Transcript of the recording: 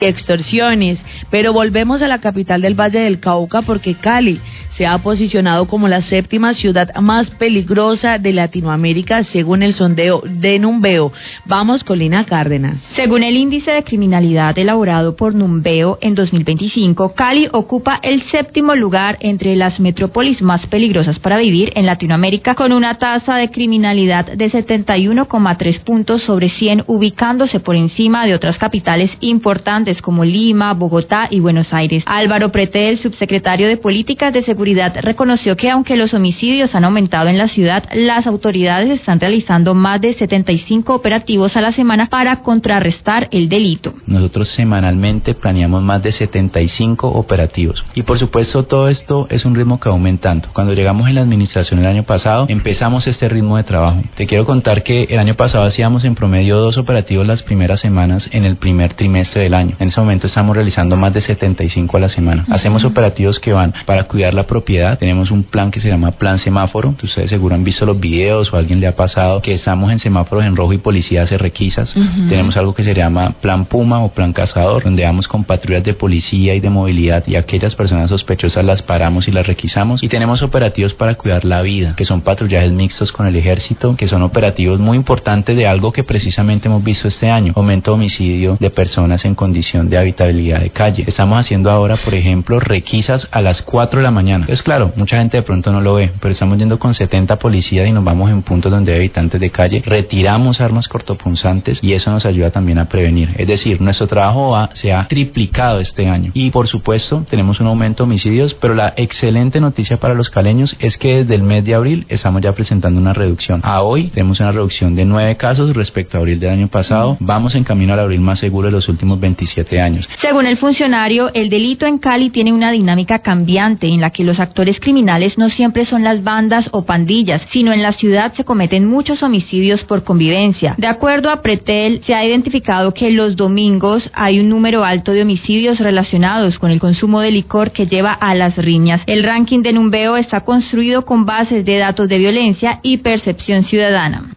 extorsiones. Pero volvemos a la capital del Valle del Cauca porque Cali se ha posicionado como la 7ª ciudad más peligrosa de Latinoamérica según el sondeo de Numbeo. Vamos con Lina Cárdenas. Según el índice de criminalidad elaborado por Numbeo en 2025, Cali ocupa el 7º lugar entre las metrópolis más peligrosas para vivir en Latinoamérica, con una tasa de criminalidad de 71,3 puntos sobre 100, ubicándose por encima de otras capitales importantes como Lima, Bogotá y Buenos Aires. Álvaro Pretel, subsecretario de Políticas de Seguridad, reconoció que aunque los homicidios han aumentado en la ciudad, las autoridades están realizando más de 75 operativos a la semana para contrarrestar el delito. Nosotros semanalmente planeamos más de 75 operativos y por supuesto todo esto es un ritmo que va aumentando. Cuando llegamos en la administración el año pasado empezamos este ritmo de trabajo. Te quiero contar que el año pasado hacíamos en promedio 2 operativos las primeras semanas en el primer trimestre del año. En ese momento estamos realizando más de 75 a la semana. Hacemos operativos que van para cuidar la propiedad. Tenemos un plan que se llama Plan Semáforo. Ustedes seguro han visto los videos o a alguien le ha pasado que estamos en semáforos en rojo y policía hace requisas. Tenemos algo que se llama Plan Puma o Plan Cazador, donde vamos con patrullas de policía y de movilidad y aquellas personas sospechosas las paramos y las requisamos. Y tenemos operativos para cuidar la vida, que son patrullajes mixtos con el ejército, que son operativos muy importantes de algo que precisamente hemos visto este año, aumento de homicidio de personas en condición de habitabilidad de calle. Estamos haciendo ahora, por ejemplo, requisas a las 4 de la mañana. Entonces, claro, mucha gente de pronto no lo ve, pero estamos yendo con 70 policías y nos vamos en puntos donde hay habitantes de calle, retiramos armas cortopunzantes y eso nos ayuda también a prevenir. Es decir, nuestro trabajo se ha triplicado este año y por supuesto tenemos un aumento de homicidios, pero la excelente noticia para los caleños es que desde el mes de abril estamos ya presentando una reducción. A hoy tenemos una reducción de 9 casos respecto a abril del año pasado. Vamos en camino al abril más seguro de los últimos 27 años. Según el funcionario, el delito en Cali tiene una dinámica cambiante en la que los actores criminales no siempre son las bandas o pandillas, sino en la ciudad se cometen muchos homicidios por convivencia. De acuerdo a Pretel, se ha identificado que los domingos hay un número alto de homicidios relacionados con el consumo de licor que lleva a las riñas. El ranking de Numbeo está construido con bases de datos de violencia y percepción ciudadana.